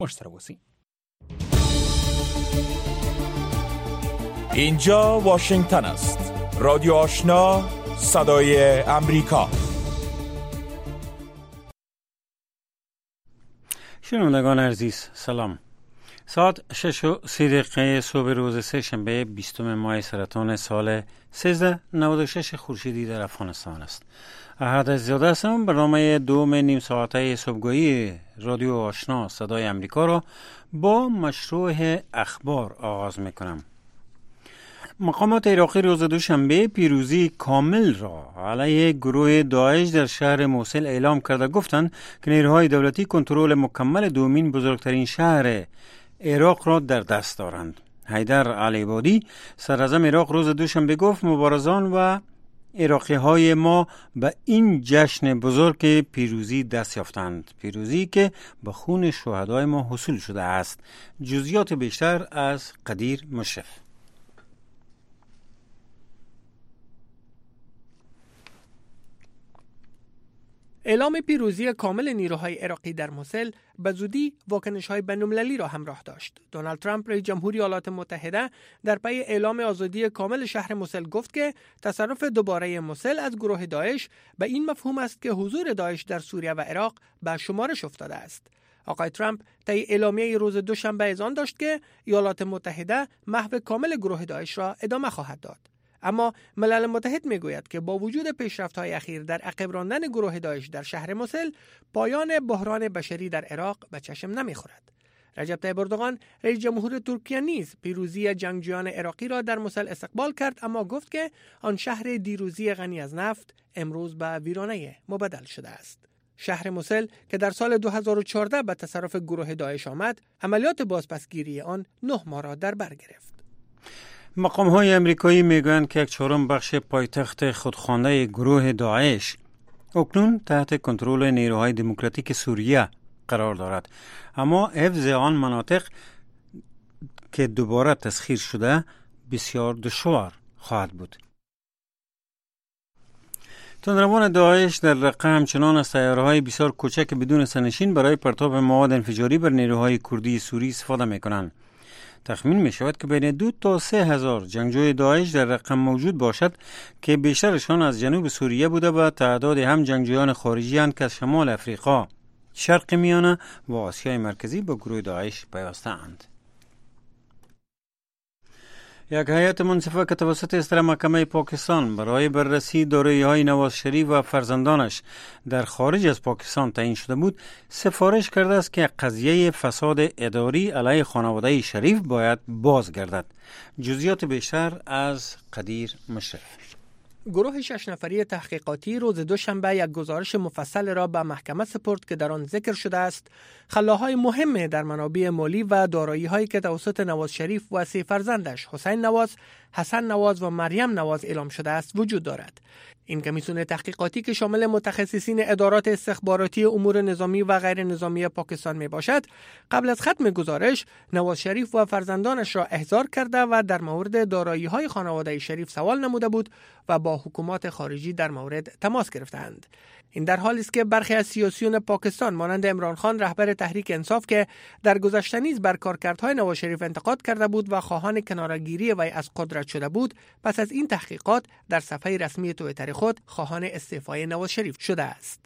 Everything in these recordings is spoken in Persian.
مشترک. اینجا واشنگتن است. رادیو آشنا، صدای امریکا. شنوندگان عزیز، سلام. ساعت 6:30 صبح روز سه شنبه 20 ماه سرطان سال 1396 خورشیدی در افغانستان است. احد زیاده هستم. برنامه دوم نیم ساعته صبحگاهی رادیو آشنا صدای امریکا را با مشروع اخبار آغاز میکنم. مقامات عراقی روز دوشنبه پیروزی کامل را علیه گروه داعش در شهر موصل اعلام کرده. گفتند که نیروهای دولتی کنترل مکمل دومین بزرگترین شهر عراق را در دست دارند. حیدر علیبادی صدراعظم عراق روز دوشنبه گفت مبارزان و عراقی های ما به این جشن بزرگ پیروزی دست یافتند، پیروزی که به خون شهدای ما حصول شده است. جزئیات بیشتر از قدیر مشرف. اعلام پیروزی کامل نیروهای عراقی در موصل به زودی واکنش‌های بین‌المللی را همراه داشت. دونالد ترامپ رئیس جمهوری ایالات متحده در پی اعلام آزادی کامل شهر موصل گفت که تصرف دوباره موصل از گروه داعش به این مفهوم است که حضور داعش در سوریه و عراق به شمارش افتاده است. آقای ترامپ طی اعلامیه روز دوشنبه اذعان داشت که ایالات متحده محو کامل گروه داعش را ادامه خواهد داد. اما ملل متحد میگوید که با وجود پیشرفت‌های اخیر در عقب راندن گروه داعش در شهر موصل، پایان بحران بشری در عراق به چشم نمیخورد. رجب طیب اردوغان رئیس جمهور ترکیه نیز پیروزی جنگجویان عراقی را در موصل استقبال کرد، اما گفت که آن شهر دیروزی غنی از نفت امروز به ویرانه مبدل شده است. شهر موصل که در سال 2014 به تصرف گروه داعش آمد، عملیات بازپسگیری آن 9 ماه را در بر گرفت. مقام‌های امریکایی میگویند که 1/4 بخش پایتخت خودخوانده گروه داعش اکنون تحت کنترل نیروهای دموکراتیک سوریه قرار دارد، اما حفظ آن مناطق که دوباره تسخیر شده بسیار دشوار خواهد بود. تندروان داعش در رقه همچنان از طیاره‌های بسیار کوچک بدون سرنشین برای پرتاب مواد انفجاری بر نیروهای کردی سوری استفاده می‌کنند. تخمین می شود که بین 2 تا 3 هزار جنگجوی داعش در رقم موجود باشد که بیشترشان از جنوب سوریه بوده و تعداد هم جنگجویان خارجی اند که از شمال افریقا، شرق میانه و آسیای مرکزی با گروه داعش پیوسته اند. یک هیئت منصفه که توسط اصدار محکمه پاکستان برای بررسی دارایی‌های نواز شریف و فرزندانش در خارج از پاکستان تعیین شده بود، سفارش کرده است که قضیه فساد اداری علیه خانواده شریف باید بازگردد. جزئیات بیشتر از قدیر مشرف. گروه 6 نفری تحقیقاتی روز دوشنبه یک گزارش مفصل را به محکمه سپرد که در آن ذکر شده است خلاهای مهم در منابع مالی و دارایی‌هایی که توسط نواز شریف و 3 فرزندش حسین نواز، حسن نواز و مریم نواز اعلام شده است وجود دارد. این کمیسیون تحقیقاتی که شامل متخصصین ادارات استخباراتی امور نظامی و غیر نظامی پاکستان می باشد، قبل از ختم گزارش نواز شریف و فرزندانش را احضار کرده و در مورد دارایی‌های خانواده شریف سوال نموده بود و با حکومات خارجی در مورد تماس گرفتند. این در حالی است که برخی از سیاسیون پاکستان مانند عمران خان رهبر تحریک انصاف که در گذشته نیز بر کارکردهای نواز شریف انتقاد کرده بود و خواهان کناره‌گیری وی از قدرت شده بود، پس از این تحقیقات در صفحه رسمی توییتر خود خواهان استعفای نواز شریف شده است.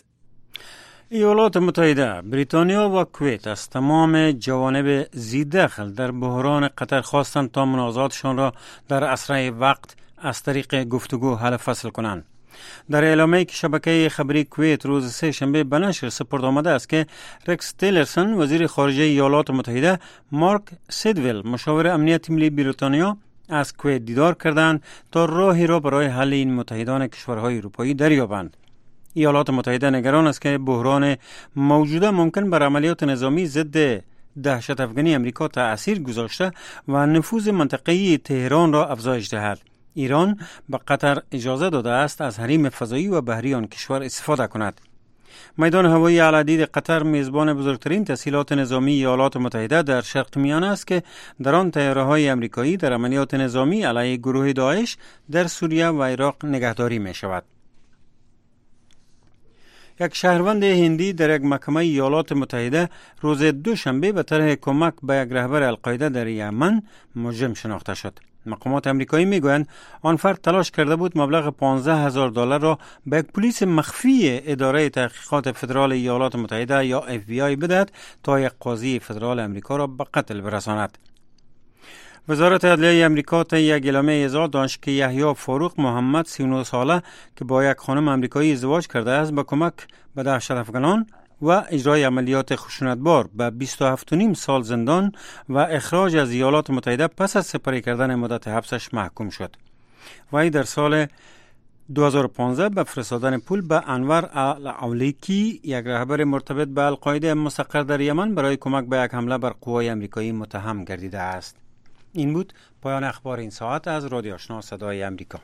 ایالات متحده، بریتانیا و کویت از تمام جوانب ذی‌دخل در بحران قطر خواستند تا منازعاتشان را در اسرع وقت از طریق گفتگو حل فصل کنند. در اعلامیه‌ای که شبکه خبری کویت روز سه شنبه به نشر سپرد آمده است که رکس تیلرسون وزیر خارجه ایالات متحده، مارک سیدویل مشاور امنیت ملی بریتانیا از کویت دیدار کردند تا راهی را برای حل این متحدان کشورهای اروپایی دریابند. ایالات متحده نگران است که بحران موجوده ممکن بر عملیات نظامی ضد دهشت افغانی امریکا تأثیر گذاشته و نفوذ منطقه‌ای تهران را افزایش دهد. ایران به قطر اجازه داده است از حریم فضایی و بحری آن کشور استفاده کند. میدان هوایی العدید قطر میزبان بزرگترین تسهیلات نظامی ایالات متحده در شرق میانه است که در آن طیاره‌های آمریکایی در عملیات نظامی علیه گروه داعش در سوریه و عراق نگهداری می شود. یک شهروند هندی در یک محکمه ایالات متحده روز دوشنبه به طرح کمک به یک رهبر القاعده در یمن مجرم شناخته شد. مقامات امریکایی میگویند آن فرد تلاش کرده بود مبلغ $15,000 را به یک پلیس مخفی اداره تحقیقات فدرال ایالات متحده یا FBI بدهد تا یک قاضی فدرال امریکا را به قتل برساند. وزارت عدلیه امریکا طی یک اعلامیه اظهار داشت که یحیی فاروق محمد 39 ساله که با یک خانم امریکایی ازدواج کرده است به کمک به دهشت افغانان و اجرای عملیات خشونتبار به 27.5 سال زندان و اخراج از ایالات متحده پس از سپری کردن مدت حبسش محکوم شد. وی در سال 2015 به فرستادن پول به انور الاولیکی، یک رهبر مرتبط به القاعده مستقر در یمن، برای کمک به یک حمله بر قوای امریکایی متهم گردیده است. این بود پایان اخبار این ساعت از رادیو آشنا صدای امریکا.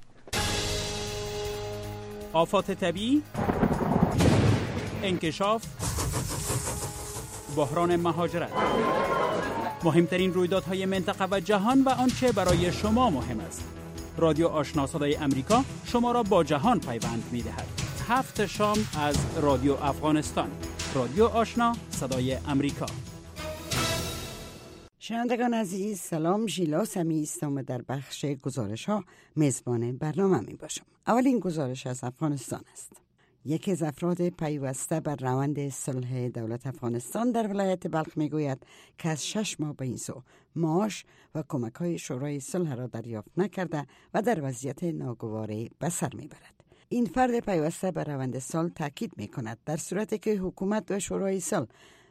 آفات طبیعی، انکشاف، بحران مهاجرت، مهمترین رویدادهای منطقه و جهان و آنچه برای شما مهم است. رادیو آشنا صدای امریکا شما را با جهان پیوند می‌دهد. 7 شام از رادیو افغانستان. رادیو آشنا صدای امریکا. شنوندگان عزیز، سلام. ژیلا سمی هستم و در بخش گزارش ها میزبان برنامه می باشم. اولین گزارش از افغانستان است. یکی از افراد پیوسته بر روند صلح دولت افغانستان در ولایت بلخ می گوید که از 6 ماه به این سو معاش و کمک های شورای صلح را دریافت نکرده و در وضعیت ناگواری به سر می برد. این فرد پیوسته بر روند صلح تاکید می کند در صورتی که حکومت و شورای صلح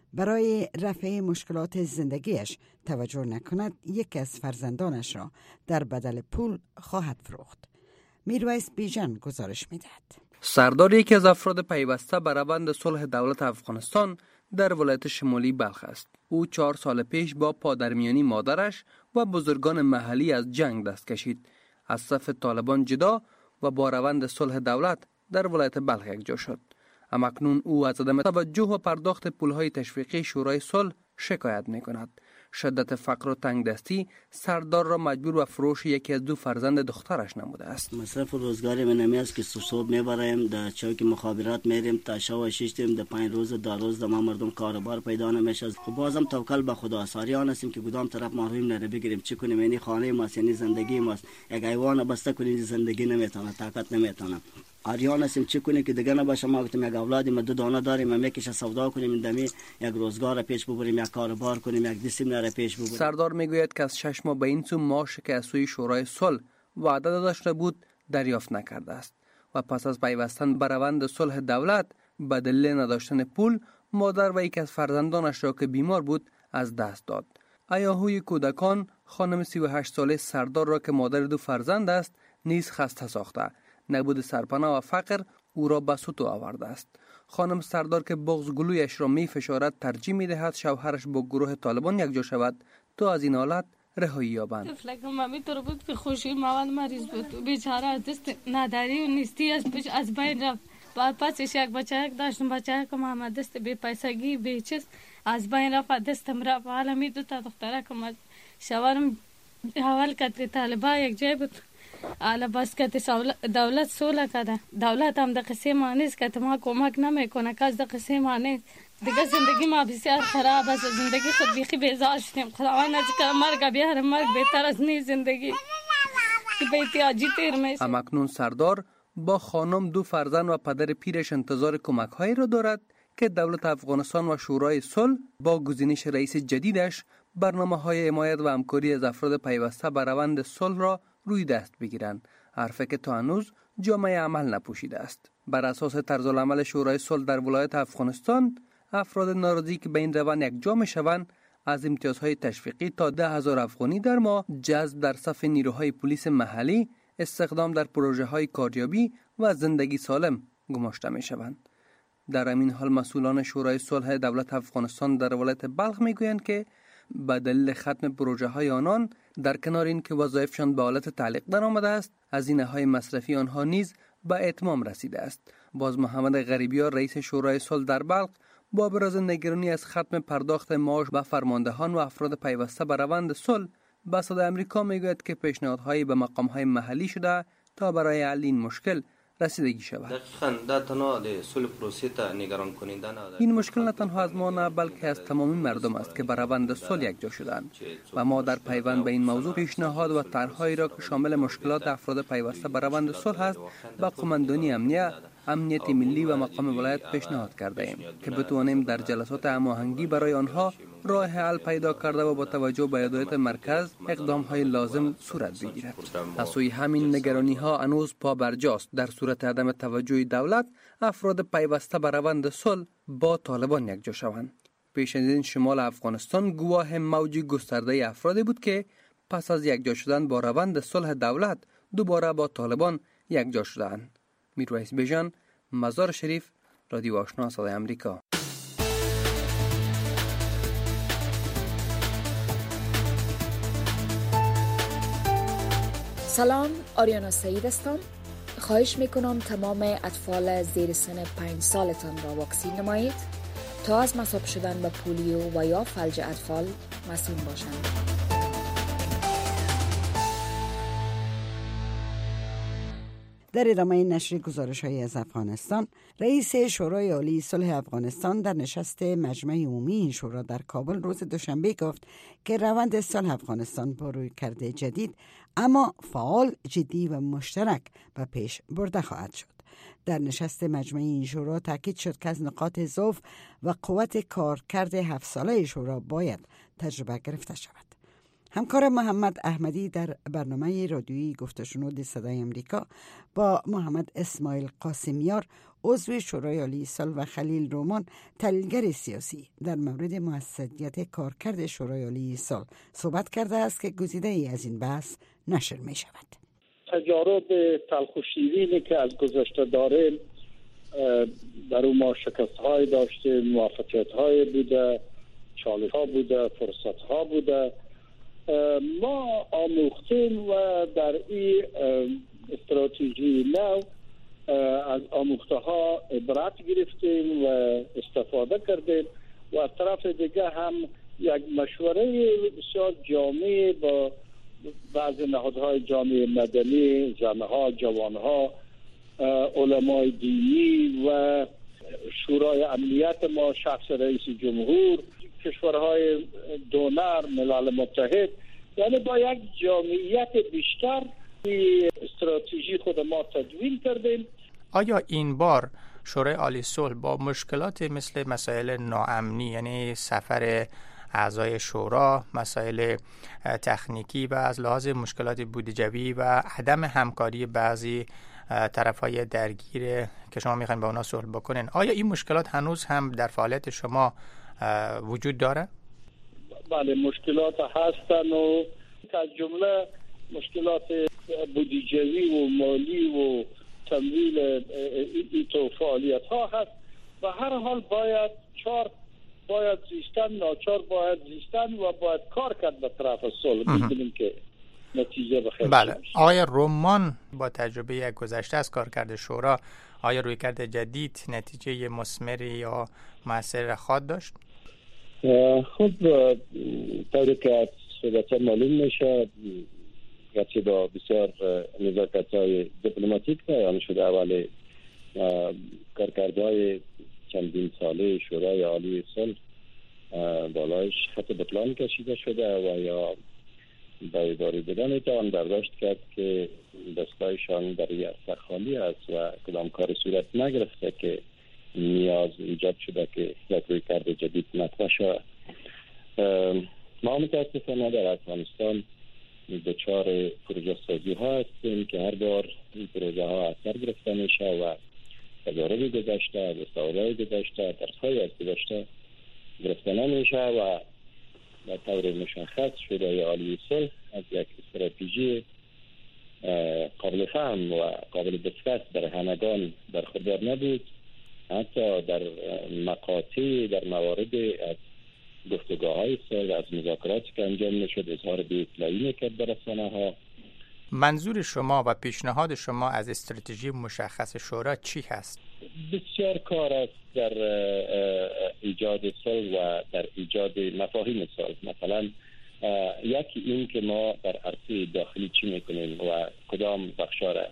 برای رفع مشکلات زندگیش توجه نکند، یکی از فرزندانش را در بدل پول خواهد فروخت. میرویس بیژن گزارش میدهد. سردار یکی از افراد پیوسته به روند صلح دولت افغانستان در ولایت شمالی بلخ است. او 4 سال پیش با پادرمیانی مادرش و بزرگان محلی از جنگ دست کشید، از صف طالبان جدا و با روند صلح دولت در ولایت بلخ یکجا شد. اما اکنون او از عدم توجه و پرداخت پولهای تشویقی شورای صلح شکایت می کند. شدت فقر و تنگدستی سردار را مجبور به فروش یکی از 2 فرزند دخترش نموده است. مصرف روزگاری من نمی است که صبح میبرایم در چوک مخابرات میریم تا شب 6 در 5 روز در روز ما مردم کاروبار پیدا نمیشه. خب بازم توکل به خدا، ساریان هستیم که کدام طرف محروم نره بگیریم. چی کنیم؟ یعنی خانه ما، یعنی زندگی ما، یک حیوان بسته کنیم زندگی نمیتونه، طاقت نمیتونه. آریان هستیم چی کنیم که دیگه نباشه. ما گفتیم یک اولادی ما 2 دانه داریم، ما میکشه سودا کنیم، این دمی یک روزگار پیش ببریم، یک کاروبار کنیم، یک دیسیپلین پیش ببریم. سردار میگوید که از 6 ماه به این سو معاش که از سوی شورای صلح وعده داده شده بود دریافت نکرده است و پس از پیوستن به روند صلح دولت به دلیل نداشتن پول، مادر و یکی از فرزندانش را که بیمار بود از دست داد. ایاهوی کودکان، خانم 38 ساله سردار را که مادر 2 فرزند است نیز خسته ساخته. نبود سرپناه و فقر او را به سطو آورده است. خانم سردار که بغض گلویش را می فشارد ترجیح می دهد شوهرش با گروه طالبان یکجا شود تا از این حالت رهایی یابند. طفلکم مامی طور بود که خوشی مواد مریض بود، بیچاره از دست نداری و نیستی از بین رفت. پسش یک بچه داشتم، بچه که محمد دست بی پیسگی بی چیز از بین رفت، دستم رفت. حالا می 2 تا دختره که شوهرم اول کتری طالبا یک جای بود، حالا بس که دولت صلح کرده، دولت هم در قصه ما نیست که ما کمک نمیکنه، کس در قصه ما نیست. دیگه زندگی ما بسیار خراب است، زندگی خود بیخی بیزار شدیم. خداوند از که مرگ بیاره، مرگ بهتر از نیست زندگی که به احتیاجی تیر میشه. اما اکنون سردار با خانم 2 فرزند و پدر پیرش انتظار کمک هایی را دارد که دولت افغانستان و شورای صلح با گزینش رئیس جدیدش برنامه‌های حمایت و همکاری از افراد پیوسته به روند صلح را روی دست بگیرند، حرفی که تا هنوز جامعه عمل نپوشیده است. بر اساس طرزالعمل شورای صلح در ولایت افغانستان، افراد ناراضی که به این روند یکجا میشوند از امتیازهای تشویقی تا 10,000 افغانی در ماه، جذب در صف نیروهای پلیس محلی، استخدام در پروژه‌های کاریابی و زندگی سالم گماشته میشوند. در همین حال مسئولان شورای صلح دولت افغانستان در ولایت بلخ میگویند که به دلیل ختم پروژه‌های آنان، در کنار این که وظایفشان به حالت تعلیق درآمده است، هزینه‌های مصرفی آنها نیز به اتمام رسیده است. باز محمد غریبیار رئیس شورای صلح در بلخ با ابراز نگرانی از ختم پرداخت معاش به فرماندهان و افراد پیوسته به روند صلح به صدای امریکا میگوید که پیشنهادهایی به مقام‌های محلی شده تا برای حل این مشکل رسیدگی شود. دقیقاً تنها صلح پروسه تا نگران کننده نه. این مشکل نه تنها از ما نه بلکه از تمامی مردم است که بر روند صلح یکجا شدند و ما در پیوند به این موضوع پیشنهاد و طرحهایی را که شامل مشکلات افراد پیوسته بر روند صلح است با قماندانی امنیت ملی و مقام ولایت پیشنهاد کرده ایم که بتوانیم در جلسات هماهنگی برای آنها راه حل پیدا کرده و با توجه به هدایت مرکز اقدام های لازم صورت بگیرد. از سوی همین نگرانی ها هنوز پا برجاست. در صورت عدم توجه دولت افراد پیوسته به روند صلح با طالبان یکجا شوند. پیش از این شمال افغانستان گواه موج گسترده افرادی بود که پس از یکجا شدن با روند صلح دولت دوباره با طالبان یکجا شدند. میرویس بیژن، مزار شریف، رادیو آشنا صدای امریکا. سلام، آریانا سعید هستم. خواهش میکنم تمام اطفال زیر سن 5 سالتان را واکسین نمایید تا از مصاب شدن به پولیو و یا فلج اطفال مسئول باشند. در ادامه نشر گزارش‌های از افغانستان، رئیس شورای عالی صلح افغانستان در نشست مجمع عمومی این شورا در کابل روز دوشنبه گفت که روند صلح افغانستان با رویکرد جدید اما فعال، جدی و مشترک به پیش برده خواهد شد. در نشست مجمع این شورا تاکید شد که از نقاط ضعف و قوت کارکرد 7 ساله شورا باید تجربه گرفته شود. همکار محمد احمدی در برنامه رادیویی گفت و شنود صدای امریکا با محمد اسماعیل قاسمیار عضو شورای عالی صلح و خلیل رومان تحلیلگر سیاسی در مورد موثریت کارکرد شورای عالی صلح صحبت کرده است که گزیده ای از این بحث نشر می شود. تجارب تلخ و شیرینی که از گذشته داریم، در اون ما شکست‌های داشتیم، موفقیت‌های بوده، چالش‌ها بوده، فرصت‌ها بوده. ما آموختیم و در این استراتژی نو از آموخته ها عبرت گرفتیم و استفاده کردیم و از طرف دیگه هم یک مشوره بسیار جامع با بعضی نهادهای جامعه مدنی، زنها، جوانها، علمای دینی و شورای امنیت ما، شخص رئیس جمهور، کشورهای دونر، ملل متحد، یعنی با یک جامعیت بیشتر استراتژی خود ما تدوین کردیم. آیا این بار شورای عالی صلح با مشکلات مثل مسائل ناامنی، یعنی سفر اعضای شورا، مسائل تکنیکی و از لحاظ مشکلات بودجوی و عدم همکاری بعضی طرفهای درگیر که شما میخواین با اونا صلح بکنین، آیا این مشکلات هنوز هم در فعالیت شما وجود داره؟ بله، مشکلات هستن و از جمله مشکلات بودجوی و مالی و تمویل این فعالیت ها هست و هر حال باید زیستن، ناچار باید زیستن و باید کار کرد به طرف صلح. می‌بینیم که نتیجه بخیر. بله، آقای رومان با تجربه گذشته از کارکرد شورا، آیا رویکرد جدید نتیجه مثمری یا مؤثر خواهد داشت؟ خب طوری که از صحبت‌ها معلوم میشه، گرچه با بسیار نزاکت‌های دیپلماتیک بیان شده، ولی کارکردهای چندین ساله شورای عالی صلح بالایش خط بطلان کشیده شده و یا به اداره دیگه میتوان برداشت کرد که دستایشان در یک عرصه خالی است و کدام کار صورت نگرفته که نیاز ایجاد شده که یک رویکرد جدید مطرح شود. ما متاسفانه در افغانستان دچار پروژه سازی ها هستیم که هر بار این پروژه ها اثر گرفته میشه و تجارب گذشته، دستاوردهای گذشته، درس‌های از گذشته گرفته نمیشه و به طور مشخص شورای عالی صلح از یک استراتژی قابل فهم و قابل دسترس در همگان برخوردار نبود. حتی در مقاطع، در موارد از گفتگوهای صلح، از مذاکراتی که انجام میشد، اظهار بی‌اطلاعی میکرد به رسانه‌ها. منظور شما و پیشنهاد شما از استراتژی مشخص شورا چی هست؟ بسیار کار است در ایجاد صلح و در ایجاد مفاهیم صلح. مثلا یکی این که ما در عرصه داخلی چی میکنیم و کدام بخشا را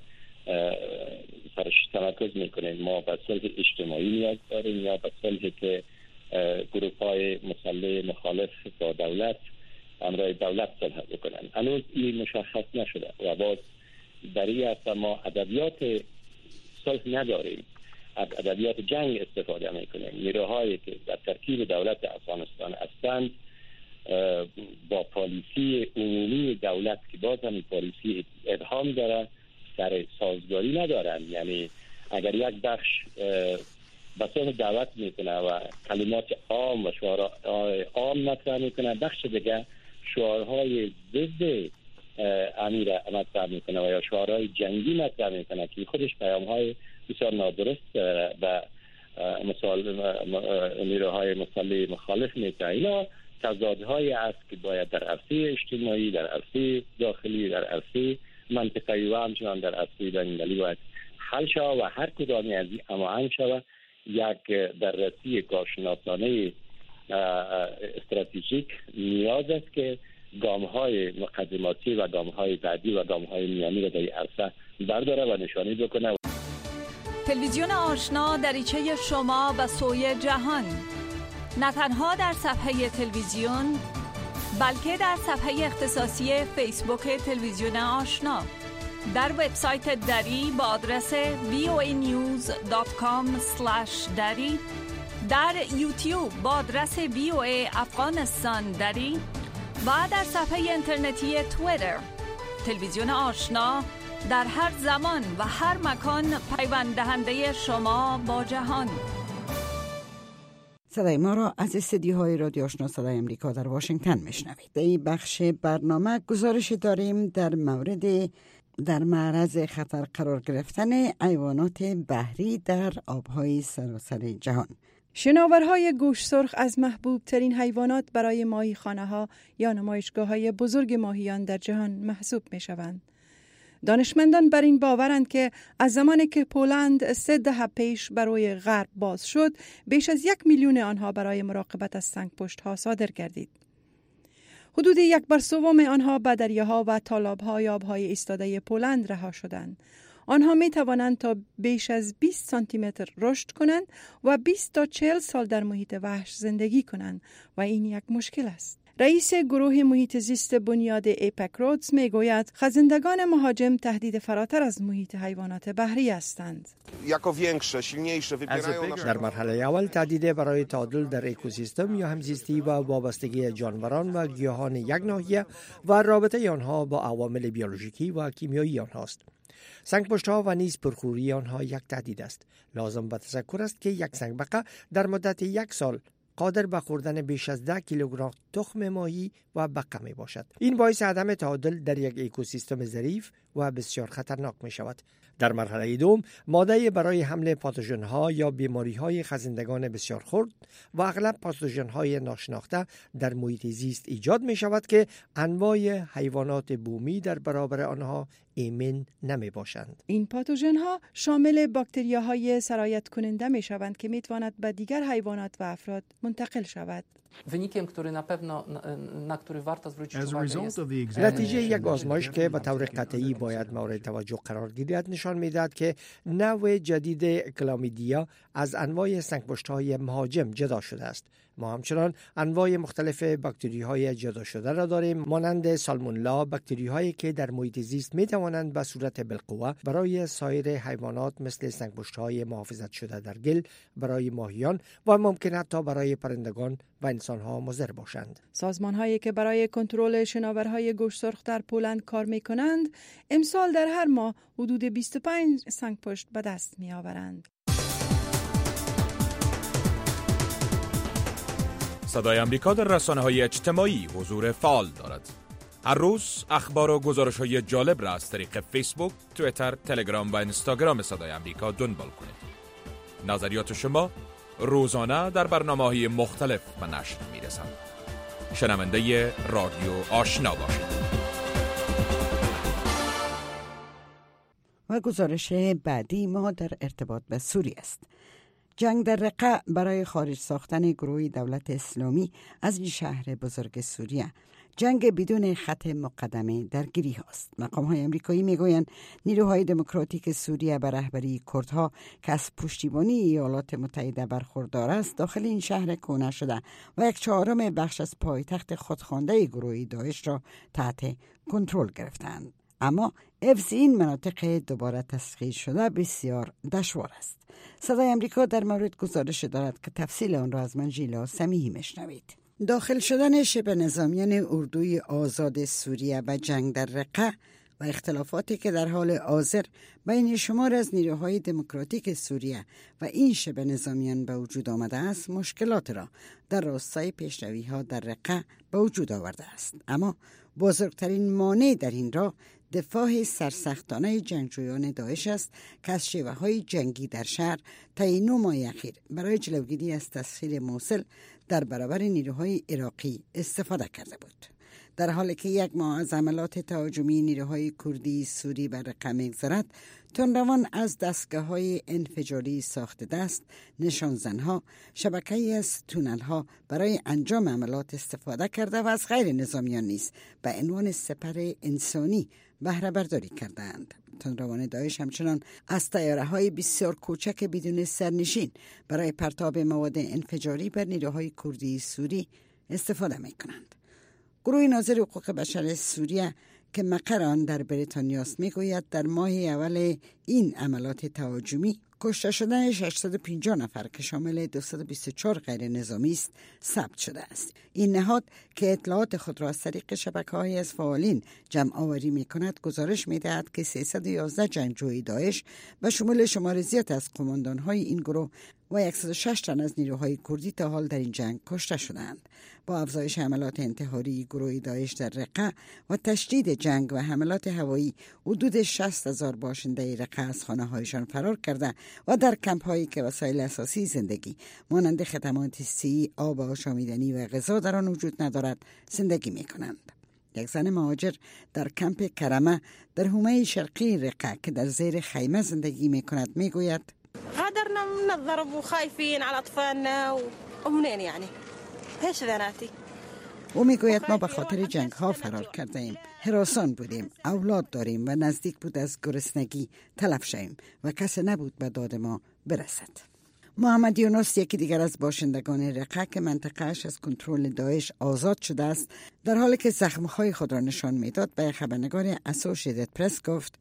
سرش تمرکز میکنیم. ما به صلح اجتماعی نیاز داریم یا به صلحی که گروه های مسلح مخالف با دولت امرای دولت صلح بکنن. هنوز این مشخص نشده و باز برای است ما ادبیات صلح نداریم، ادبیات جنگ استفاده میکنیم. نیروهایی که در ترکیب دولت افغانستان هستند با پالیسی عمومی دولت که باز هم پالیسی ابهام داره در سازگاری ندارن. یعنی اگر یک بخش به صلح دعوت میکنه و کلمات عام و شعارهای عام مطرح میکنه، بخش دیگه شعارهای ضد امیر مطرح میکنه و یا شعارهای جنگی مطرح میکنه که خودش پیامهای بسیار نادرست و مثال نیروهای مسلح مخالف میکنه. اینا تضادهایی است که باید در عرصه اجتماعی، در عرصه داخلی، در عرصه منطقه‌ای و همچنان در عرصه بین‌المللی باید حل شود و هر کدامی از این هماهنگ شود. یک بررسی کارشناسانه استراتژیک نیاز است که گام‌های مقدماتی و گام‌های بعدی و گام‌های میانی را در این عرصه برداره و نشانی بکنه. تلویزیون آشنا دریچه شما به سوی جهان، نه تنها در صفحه تلویزیون بلکه در صفحه اختصاصی فیسبوک تلویزیون آشنا، در وبسایت دری با آدرس voanews.com/dari، در یوتیوب با آدرس VOA افغانستان دری و در صفحه اینترنتی توییتر. تلویزیون آشنا در هر زمان و هر مکان پیوند دهنده شما با جهان. صدای ما را از استدیوهای رادیو آشنا صدای امریکا در واشنگتن میشنوید. در این بخش برنامه گزارش داریم در معرض خطر قرار گرفتن حیوانات بحری در آبهای سراسر جهان. شناورهای گوش سرخ از محبوب ترین حیوانات برای ماهیخانه ها یا نمایشگاه های بزرگ ماهیان در جهان محسوب می شوند. دانشمندان بر این باورند که از زمانی که پولند 3 دهه پیش برای غرب باز شد، بیش از 1 میلیون آنها برای مراقبت از سنگپشت ها صادر گردید. حدود 1/3 آنها به دریاها و تالاب‌ها یا آب‌های ایستاده پولند رها شدند. آنها می توانند تا بیش از 20 سانتی متر رشد کنند و 20 تا 40 سال در محیط وحش زندگی کنند و این یک مشکل است. رئیس گروه محیط زیست بنیاد ایپک رودز می گوید خزندگان مهاجم تهدید فراتر از محیط حیوانات بحری هستند. در مرحله اول تهدید برای تعادل در اکوسیستم یا همزیستی و وابستگی جانوران و گیاهان یک ناحیه و رابطه آنها با عوامل بیولوژیکی و کیمیایی آنهاست. سنگپشت‌ها و نیز پرخوری آنها یک تهدید است. لازم به تذکر است که یک سنگبقه در مدت 1 سال قادر به خوردن بیش از 10 کیلوگرم تخم ماهی و بقه می باشد. این باعث عدم تعادل در یک اکوسیستم ظریف و بسیار خطرناک می شود. در مرحله دوم ماده برای حمل پاتوژن‌ها یا بیماری‌های خزندگان بسیار خرد و اغلب پاتوژن‌های ناشناخته در محیط زیست ایجاد می شود که انواع حیوانات بومی در برابر آنها ایمن نمی باشند. این پاتوژن‌ها شامل باکتریاهای سرایت کننده می شوند که می تواند به دیگر حیوانات و افراد منتقل شود. نتیجه یک آزمایش که به طور قطعی باید مورد توجه قرار گیرد نشان می‌دهد که نوع جدید کلامیدیا از انواع سنگپشت‌های مهاجم جدا شده است. ما همچنان انواع مختلف باکتری‌های جدا شده را داریم، مانند سالمونلا، باکتری‌هایی که در محیط زیست می‌توانند به صورت بالقوه برای سایر حیوانات مثل سنگپشت‌های محافظت شده در گل، برای ماهیان و ممکن حتی برای پرندگان و انسان‌ها مضر باشند. سازمان‌هایی که برای کنترل شناورهای گوش سرخ در پولند کار می‌کنند، امسال در هر ماه حدود 25 سنگپشت به دست می‌آورند. صدای امریکا در رسانه‌های اجتماعی حضور فعال دارد. هر روز اخبار و گزارش‌های جالب را از طریق فیسبوک، توییتر، تلگرام و اینستاگرام صدای امریکا دنبال کنید. نظریات شما روزانه در برنامه‌های مختلف به نشر می‌رسند. شنونده رادیو آشنا باشید. و گزارش بعدی ما در ارتباط به سوریه است. جنگ در رقه برای خارج ساختن گروه دولت اسلامی از این شهر بزرگ سوریه جنگ بدون خط مقدمه درگیری هاست. مقام‌های آمریکایی میگویند نیروهای دموکراتیک سوریه به رهبری کردها که از پشتیبانی ایالات متحده برخوردار است داخل این شهر کونه شده و 1/4 بخش از پایتخت خودخوانده گروه داعش را تحت کنترل گرفتند. اما حفظ این مناطق دوباره تسخیر شده بسیار دشوار است. صدای آمریکا در مورد گزارش دارد که تفصیل آن را از من ژیلا سمیحی میشنوید. داخل شدن شبه نظامیان اردوی آزاد سوریه و جنگ در رقه و اختلافاتی که در حال حاضر بین شمار از نیروهای دموکراتیک سوریه و این شبه نظامیان به وجود آمده است مشکلات را در راستای پیشروی‌ها در رقه به وجود آورده است. اما بزرگترین مانع در این راه دفاع سرسختانه جنگجویان داعش است که از شیوه‌های جنگی در شهر طی 9 ماه اخیر برای جلوگیری از تسخیر موصل در برابر نیروهای عراقی استفاده کرده بود. در حالی که 1 ماه از عملات تهاجمی نیروهای کردی سوری بر رقه می‌گذرد، تندروان از دستگاه‌های انفجاری ساخت دست، نشانزن‌ها، شبکه‌ای از تونل‌ها برای انجام عملات استفاده کرده و از غیر نظامیان نیز به عنوان سپر انسانی بهره برداری کردند. تندروان داعش همچنان از طیاره‌های بسیار کوچک بدون سرنشین برای پرتاب مواد انفجاری بر نیروهای کردی سوری استفاده می‌کنند. گروه ناظر حقوق بشر سوریه که مقر آن در بریتانیا است میگوید در ماه اول این عملات تهاجمی کشته شدن 650 نفر که شامل 224 غیر نظامی است ثبت شده است. این نهاد که اطلاعات خود را از طریق شبکه‌های از فعالین جمع آوری می‌کند گزارش می‌دهد که 311 جنگجوی داعش به شمول شمار زیاد از قماندان‌های این گروه و 106 تن از نیروهای کردی تا حال در این جنگ کشته شدند. با افزایش حملات انتحاری گروه داعش در رقه و تشدید جنگ و حملات هوایی حدود 60,000 باشنده رقه از خانه‌هایشان فرار کرده و در کمپ‌هایی که وسایل اساسی زندگی مانند خدمات صحی، آب آشامیدنی و غذا در آن وجود ندارد زندگی می‌کنند. یک زن مهاجر در کمپ کرمه در حومه شرقی رقه که در زیر خیمه زندگی می‌کند میگوید غادرنا نضرب وخايفين على اطفالنا ومنين يعني ايش بناتي. او میگوید ما به خاطر جنگ ها فرار کرده ایم، هراسان بودیم، اولاد داریم و نزدیک بود از گرسنگی تلف شویم و کسی نبود به داد ما برسد. محمد یونس یکی دیگر از باشندگان رقه که منطقه‌اش از کنترل داعش آزاد شده است در حالی که زخم‌های خود را نشان میداد به خبرنگار اسوشیتد پرس گفت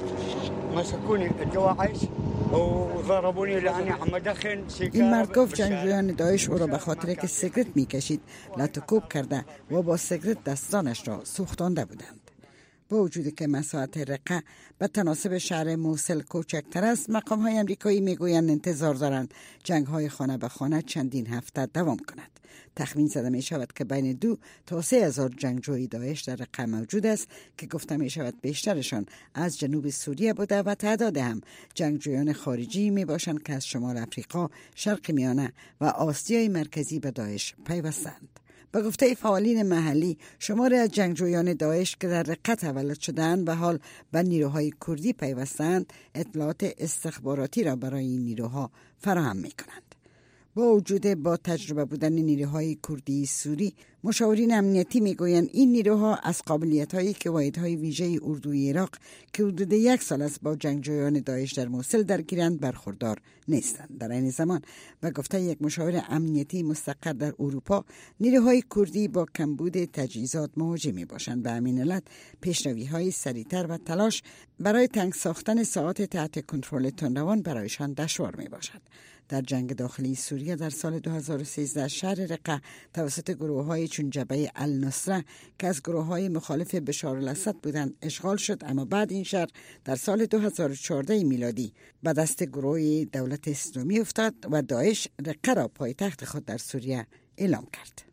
این مرد گفت جنگجویان داعش او را به خاطر که سیگرت میکشید لطوکوب کرده و با سیگرت دستانش را سوختانده بودند. با وجودی که مساحت رقه به تناسب شهر موصل کوچکتر است، مقام‌های آمریکایی میگویند انتظار دارند جنگ‌های خانه به خانه چندین هفته دوام کند. تخمین زده می شود که بین 2 تا 3,000 جنگجوی داعش در رقه موجود است که گفته می شود بیشترشان از جنوب سوریه بوده و تعداد هم جنگجویان خارجی می باشند که از شمال افریقا، شرق میانه و آسیای مرکزی به داعش پیوستند. به گفته فعالین محلی، شماری از جنگجویان داعش که در رقه تولد شدند و حال به نیروهای کردی پیوستند، اطلاعات استخباراتی را برای این نیروها فراهم می کنند. با وجود با تجربه بودن نیروهای کردی سوری، مشاورین امنیتی میگویند این نیروها از قابلیت‌هایی که واحدهای ویژه اردوی عراق که حدود 1 سال است با جنگجویان داعش در موصل درگیرند برخوردار نیستند. در این زمان به گفته یک مشاور امنیتی مستقر در اروپا، نیروهای کردی با کمبود تجهیزات مواجه میباشند. به همین علت پیشروی‌های سریعتر و تلاش برای تنگ ساختن ساعات تحت کنترل تندروان برایشان دشوار میباشد. در جنگ داخلی سوریه در سال 2013 شهر رقه توسط گروه‌های چون جبهه النصره که از گروه‌های مخالف بشار الاسد بودند اشغال شد، اما بعد این شهر در سال 2014 میلادی به دست گروه دولت اسلامی افتاد و داعش رقه را پایتخت خود در سوریه اعلام کرد.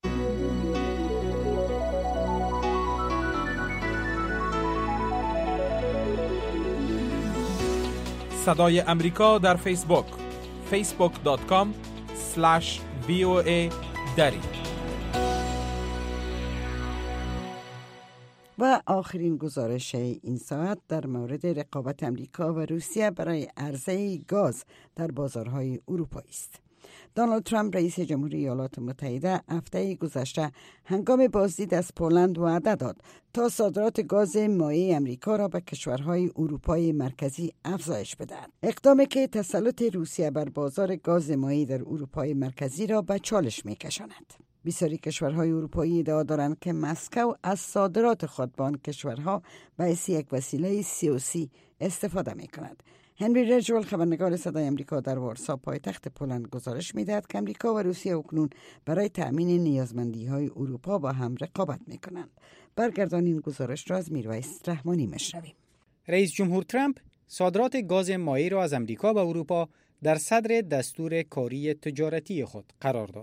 صدای امریکا در فیسبوک facebook.com/VOA dari. و آخرین گزارش این ساعت در مورد رقابت امریکا و روسیه برای عرضه گاز در بازارهای اروپایی است. دونالد ترامپ رئیس جمهوری ایالات متحده هفته گذشته هنگام بازدید از پولند وعده داد تا صادرات گاز مایع امریکا را به کشورهای اروپای مرکزی افزایش بدهد. اقدامی که تسلط روسیه بر بازار گاز مایع در اروپای مرکزی را به چالش می‌کشاند. بسیاری کشورهای اروپایی ادعا دارند که مسکو از صادرات خود به آن کشورها به حیث یک وسیله سیاسی استفاده می‌کند. هنری رجول خبرنگار صدای امریکا در وارسا پایتخت پولند گزارش می‌دهد که امریکا و روسیه اکنون برای تأمین نیازمندی‌های اروپا با هم رقابت می‌کنند. برگردان این گزارش را از میرویس رحمانی می‌شنویم. رئیس جمهور ترامپ صادرات گاز مایع را از امریکا به اروپا در صدر دستور کاری تجارتی خود قرار داد.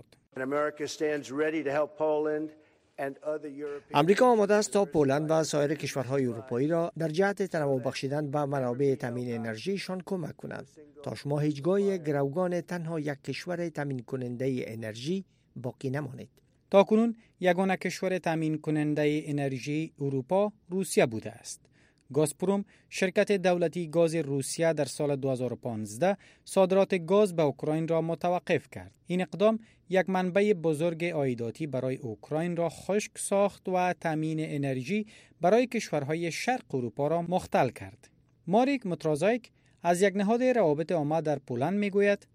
امریکا آماده است تا پولند و سایر کشورهای اروپایی را در جهت تنوع بخشیدن به منابع تامین انرژیشان کمک کنند تا شما هیچگاه گروگان تنها یک کشور تامین کننده انرژی باقی نمانید. تاکنون یگانه کشور تامین کننده انرژی اروپا روسیه بوده است. گازپروم شرکت دولتی گاز روسیه در سال 2015 صادرات گاز به اوکراین را متوقف کرد. این اقدام یک منبع بزرگ عایداتی برای اوکراین را خشک ساخت و تامین انرژی برای کشورهای شرق اروپا را مختل کرد. ماریک مترازایک از یک نهاد روابط عامه در پولند میگوید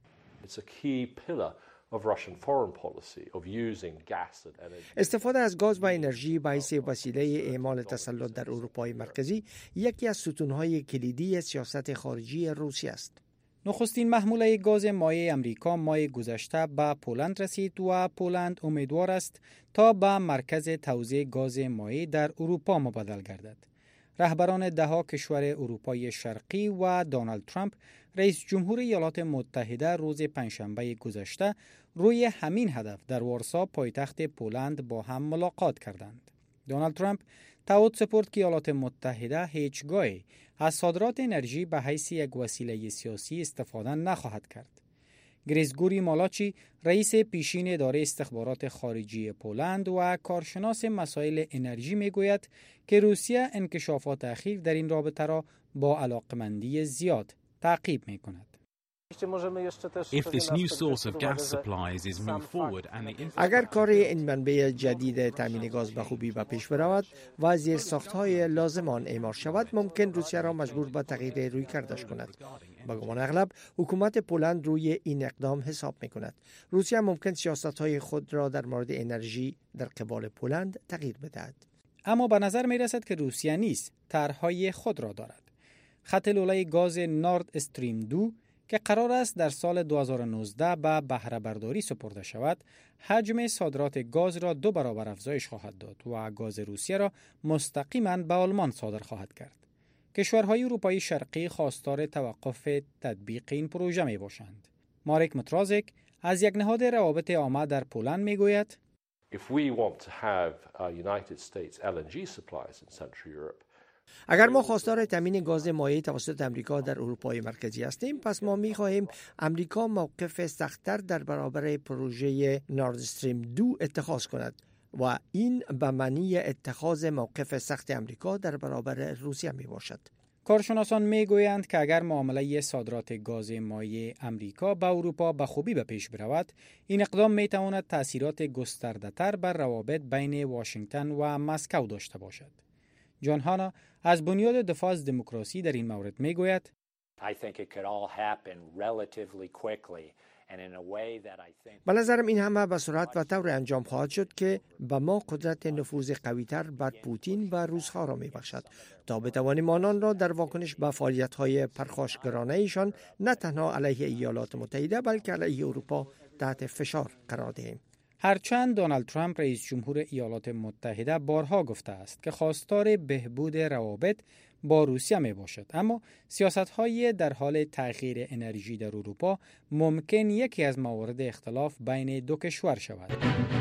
استفاده از گاز و انرژی به حیث وسیله اعمال تسلط در اروپای مرکزی یکی از ستونهای کلیدی سیاست خارجی روسیه است. نخستین محموله گاز مایع امریکا ماه گذشته به پولند رسید و پولند امیدوار است تا به مرکز توزیع گاز مایع در اروپا مبادل گردد. رهبران دهها کشور اروپای شرقی و دونالد ترامپ رئیس جمهور ایالات متحده روز پنجشنبه گذشته روی همین هدف در وارسا پایتخت پولند با هم ملاقات کردند. دونالد ترامپ تعهد سپرد که ایالات متحده هیچگاهی از صادرات انرژی به حیث یک وسیله سیاسی استفاده نخواهد کرد. گریزگوری مالاچی رئیس پیشین اداره استخبارات خارجی پولند و کارشناس مسائل انرژی میگوید که روسیه انکشافات اخیر در این رابطه را با علاقمندی زیاد تعقیب میکند. اگر کار این منبع جدید تامین گاز به خوبی به پیش برود و زیرساخت‌های لازم آن اعمار شود، ممکن روسیه را مجبور به تغییر رویکردش کند. به گمان اغلب حکومت پولند روی این اقدام حساب می‌کند. روسیه ممکن سیاست‌های خود را در مورد انرژی در قبال پولند تغییر بدهد. اما به نظر می‌رسد که روسیه نیز طرح‌های خود را دارد. خط لوله گاز نورد استریم 2 که قرار است در سال 2019 به بهره برداری سپرده شود، حجم صادرات گاز را 2 برابر افزایش خواهد داد و گاز روسیه را مستقیما به آلمان صادر خواهد کرد. کشورهای اروپایی شرقی خواستار توقف تطبیق این پروژه می باشند. ماریک مترازک از یک نهاد روابط عامه در پولند می گوید اگر ما خواستار تامین گاز مایع توسط امریکا در اروپای مرکزی هستیم، پس ما می‌خواهیم امریکا موقف سخت‌تر در برابر پروژه نورد استریم 2 اتخاذ کند و این به معنی اتخاذ موقف سخت امریکا در برابر روسیه میباشد. کارشناسان میگویند که اگر معامله صادرات گاز مایع امریکا به اروپا به خوبی به پیش برود، این اقدام میتواند تأثیرات گسترده‌تر بر روابط بین واشنگتن و مسکو داشته باشد. جان هانا از بنیاد دفاع از دموکراسی در این مورد میگوید به نظرم این همه به سرعت و طور انجام خواهد شد که به ما قدرت نفوذ قوی‌تر بر پوتین و روس‌ها را میبخشد تا بتوانیم آنان را در واکنش به فعالیت‌های پرخاشگرانه ایشان نه تنها علیه ایالات متحده بلکه علیه اروپا تحت فشار قرار دهیم. هرچند دونالد ترامپ رئیس جمهور ایالات متحده بارها گفته است که خواستار بهبود روابط با روسیه می باشد، اما سیاست‌های در حال تغییر انرژی در اروپا ممکن یکی از موارد اختلاف بین دو کشور شود.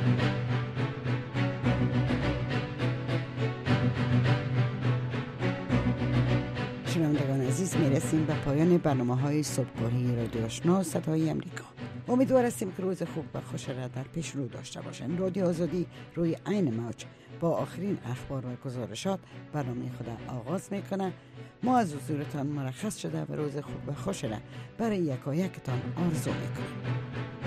شنوندگان عزیز، میرسیم به پایان برنامه‌های صبحگاهی رادیو آشنا صدای امریکا. امیدوار هستیم که روز خوب و خوش را در پیش رو داشته باشند. رادیو آزادی روی عین موج با آخرین اخبار و گزارشات برنامه خود آغاز میکنه. ما از حضورتان مرخص شده و روز خوب و خوش را برای یکایکتان آرزو میکنیم.